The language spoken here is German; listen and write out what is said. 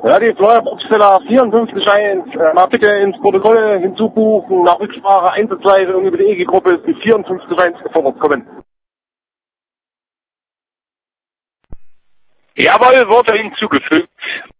Ja, die Fleuerprobsteller 54.1, mal bitte ins Protokoll hinzubuchen, nach Rücksprache Einsatzleitung über die EG-Gruppe ist die 54.1 gefordert kommen. Jawohl, wurde hinzugefügt.